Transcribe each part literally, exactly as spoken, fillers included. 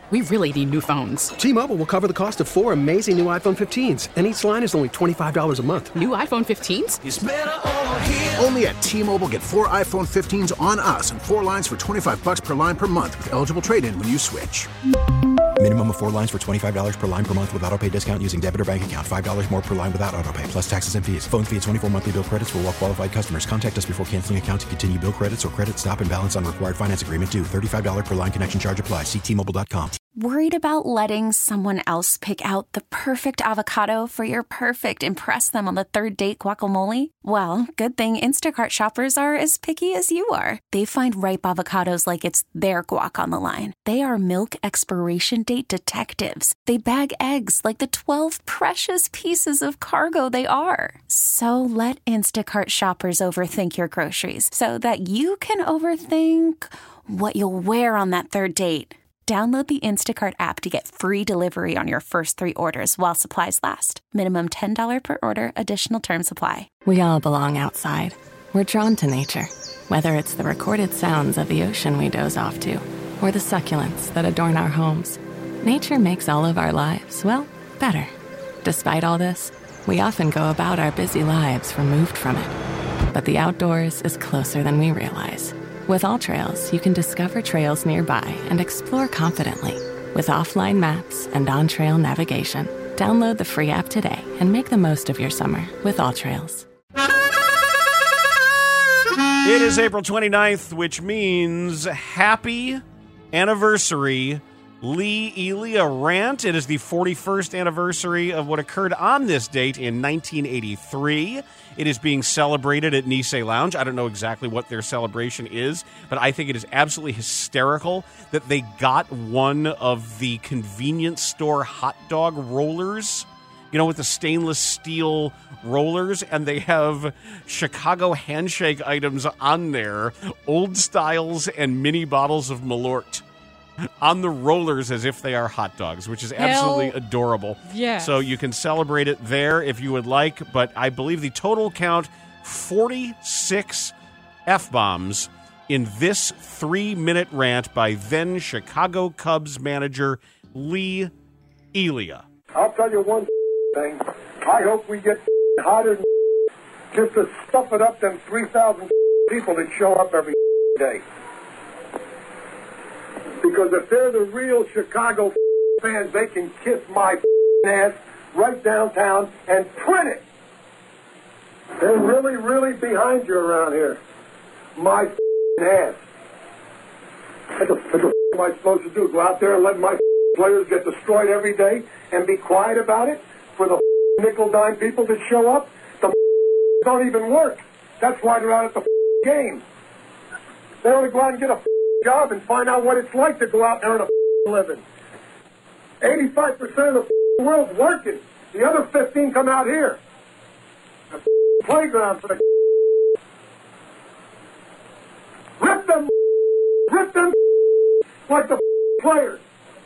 We really need new phones. T-Mobile will cover the cost of four amazing new iPhone fifteens, and each line is only twenty-five dollars a month. New iPhone fifteens? It's better over here. Only at T-Mobile, get four iPhone fifteens on us and four lines for twenty-five dollars per line per month with eligible trade-in when you switch. Minimum of four lines for twenty-five dollars per line per month with autopay discount using debit or bank account. five dollars more per line without autopay, plus taxes and fees. Phone fee at twenty-four monthly bill credits for well-qualified customers. Contact us before canceling account to continue bill credits or credit stop and balance on required finance agreement due. thirty-five dollars per line connection charge applies. See T Mobile dot com. Worried about letting someone else pick out the perfect avocado for your perfect impress them on the third date guacamole? Well, good thing Instacart shoppers are as picky as you are. They find ripe avocados like it's their guac on the line. They are milk expiration date detectives. They bag eggs like the twelve precious pieces of cargo they are. So let Instacart shoppers overthink your groceries so that you can overthink what you'll wear on that third date. Download the Instacart app to get free delivery on your first three orders while supplies last. Minimum ten dollars per order. Additional terms apply. We all belong outside. We're drawn to nature, whether it's the recorded sounds of the ocean we doze off to, or the succulents that adorn our homes. Nature makes all of our lives, well, better. Despite all this, we often go about our busy lives removed from it. But the outdoors is closer than we realize. With AllTrails, you can discover trails nearby and explore confidently. With offline maps and on-trail navigation, download the free app today and make the most of your summer with AllTrails. It is April twenty-ninth, which means happy anniversary, Lee Elia Rant. It is the forty-first anniversary of what occurred on this date in nineteen eighty-three. It is being celebrated at Nisei Lounge. I don't know exactly what their celebration is, but I think it is absolutely hysterical that they got one of the convenience store hot dog rollers, you know, with the stainless steel rollers, and they have Chicago handshake items on there, old styles and mini bottles of Malort on the rollers as if they are hot dogs, which is absolutely Hell adorable. yes. So you can celebrate it there if you would like, but I believe the total count, forty-six F-bombs in this three-minute rant by then Chicago Cubs manager Lee Elia. I'll tell you one thing. I hope we get hotter than just to stuff it up them three thousand people that show up every day. Because if they're the real Chicago fans, they can kiss my ass right downtown and print it. They're really, really behind you around here. My ass. What the, what the am I supposed to do? Go out there and let my players get destroyed every day and be quiet about it for the nickel-dime people that show up? The don't even work. That's why they're out at the game. They only go out and get a job and find out what it's like to go out there and a living. eighty-five percent of the world's working. The other fifteen come out here. A playground for the rip them, rip them like the players.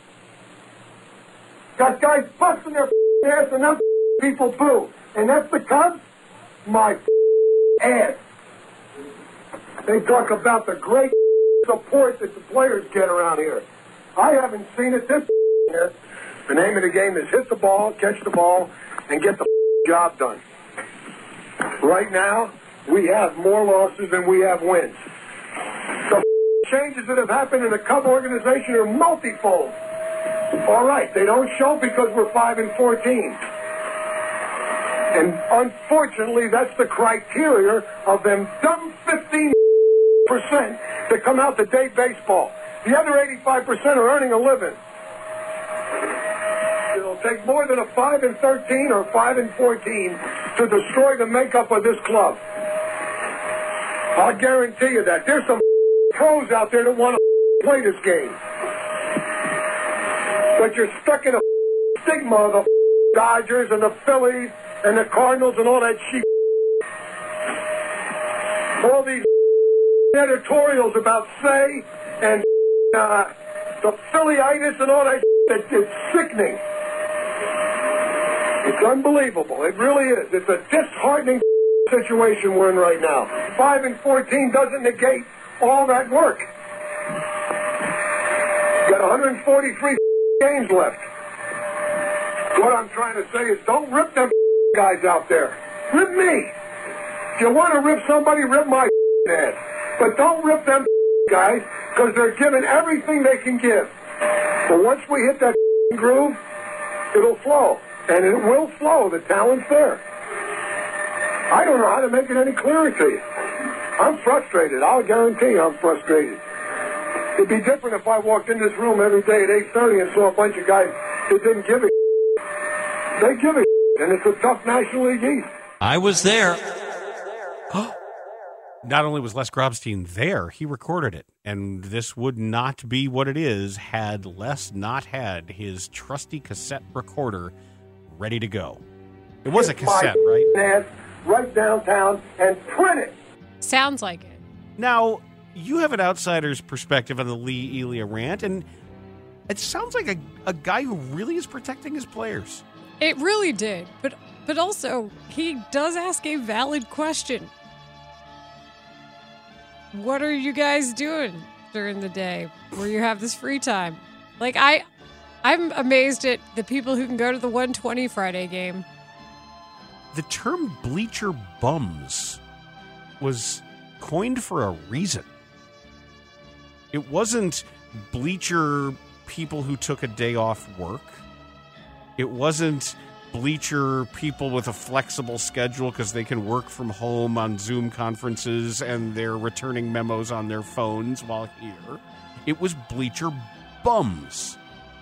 Got guys busting their ass and them people boo. And that's the Cubs? My ass. They talk about the great support that the players get around here. I haven't seen it this year. The name of the game is hit the ball, catch the ball, and get the job done. Right now, we have more losses than we have wins. The changes that have happened in the Cub organization are multifold. All right, they don't show because we're five and fourteen. And unfortunately, that's the criteria of them dumb fifteen percent that come out to day baseball. The other eighty-five percent are earning a living. It'll take more than a five and thirteen or five and fourteen to destroy the makeup of this club. I'll guarantee you that. There's some pros out there that want to play this game. But you're stuck in a stigma of the Dodgers and the Phillies and the Cardinals and all that shit. All these editorials about Say and uh, the Phillyitis and all that shit, it's sickening. It's unbelievable. It really is. It's a disheartening situation we're in right now. Five and fourteen doesn't negate all that work. You got one hundred forty-three games left. What I'm trying to say is don't rip them guys out there. Rip me. If you want to rip somebody, rip my ass. But don't rip them guys because they're giving everything they can give. But once we hit that groove, it'll flow. And it will flow. The talent's there. I don't know how to make it any clearer to you. I'm frustrated. I'll guarantee you I'm frustrated. It'd be different if I walked in this room every day at eight thirty and saw a bunch of guys that didn't give a They give a and it's a tough National League East. I was there. Not only was Les Grobstein there, he recorded it. And this would not be what it is had Les not had his trusty cassette recorder ready to go. It was Get a cassette, my right? Ass right downtown and print it. Sounds like it. Now, you have an outsider's perspective on the Lee Elia rant, and it sounds like a, a guy who really is protecting his players. It really did. But but also, he does ask a valid question. What are you guys doing during the day where you have this free time? Like, I, I'm amazed at the people who can go to the one twenty Friday game. The term bleacher bums was coined for a reason. It wasn't bleacher people who took a day off work. It wasn't bleacher people with a flexible schedule because they can work from home on Zoom conferences and they're returning memos on their phones while here. It was bleacher bums.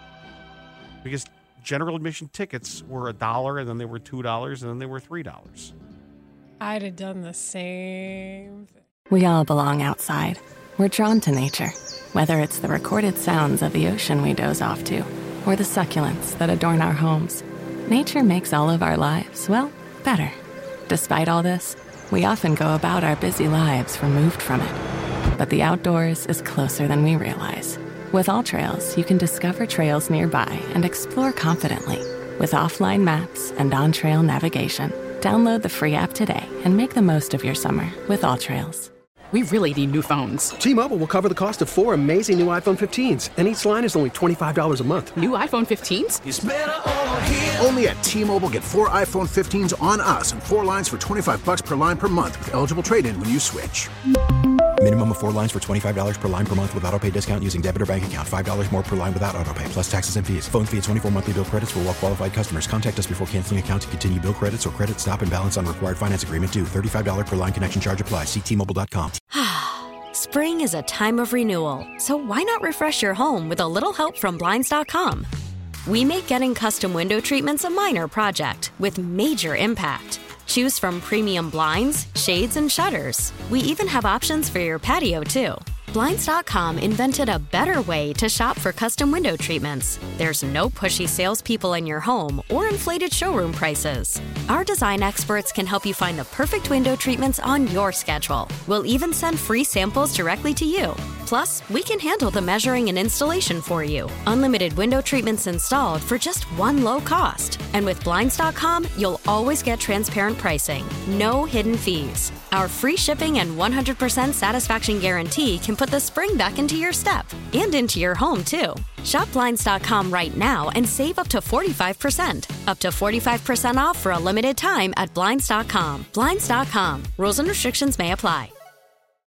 Because general admission tickets were a dollar, and then they were two dollars, and then they were three dollars. I'd have done the same thing. We all belong outside. We're drawn to nature, whether it's the recorded sounds of the ocean we doze off to, or the succulents that adorn our homes. Nature makes all of our lives, well, better. Despite all this, we often go about our busy lives removed from it. But the outdoors is closer than we realize. With AllTrails, you can discover trails nearby and explore confidently. With offline maps and on-trail navigation, download the free app today and make the most of your summer with AllTrails. We really need new phones. T-Mobile will cover the cost of four amazing new iPhone fifteens, and each line is only twenty-five dollars a month. New iPhone fifteens? It's better over here. Only at T-Mobile, get four iPhone fifteens on us and four lines for twenty-five bucks per line per month with eligible trade-in when you switch. Minimum of four lines for twenty-five dollars per line per month with autopay discount using debit or bank account. five dollars more per line without autopay, plus taxes and fees. Phone fee at twenty-four monthly bill credits for well-qualified customers. Contact us before canceling account to continue bill credits or credit stop and balance on required finance agreement due. thirty-five dollars per line connection charge applies. See T Mobile dot com. Spring is a time of renewal, so why not refresh your home with a little help from Blinds dot com? We make getting custom window treatments a minor project with major impact. Choose from premium blinds, shades, and shutters. We even have options for your patio, too. Blinds dot com invented a better way to shop for custom window treatments. There's no pushy salespeople in your home or inflated showroom prices. Our design experts can help you find the perfect window treatments on your schedule. We'll even send free samples directly to you. Plus, we can handle the measuring and installation for you. Unlimited window treatments installed for just one low cost. And with Blinds dot com, you'll always get transparent pricing. No hidden fees. Our free shipping and one hundred percent satisfaction guarantee can put the spring back into your step and into your home, too. Shop Blinds dot com right now and save up to forty-five percent. Up to forty-five percent off for a limited time at Blinds dot com. Blinds dot com. Rules and restrictions may apply.